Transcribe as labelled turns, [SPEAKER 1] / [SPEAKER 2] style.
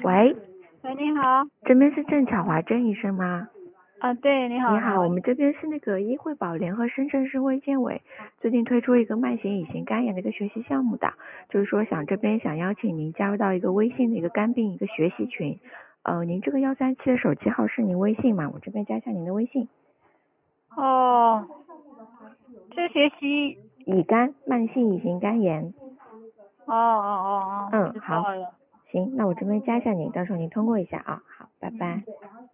[SPEAKER 1] 喂，
[SPEAKER 2] 喂，你好。
[SPEAKER 1] 这边是郑巧华郑医生吗？
[SPEAKER 2] 对，你好。
[SPEAKER 1] 你好，我们这边是那个医惠宝联合深圳市卫健委最近推出一个慢性乙型肝炎的一个学习项目的，就是说这边想邀请您加入到一个微信的一个肝病一个学习群。您这个137的手机号是您微信吗？我这边加一下您的微信。
[SPEAKER 2] 这学期
[SPEAKER 1] 慢性乙型肝炎。
[SPEAKER 2] 知道
[SPEAKER 1] 好，
[SPEAKER 2] 了。
[SPEAKER 1] 行，那我这边加一下您，到时候您通过一下啊。好，拜拜。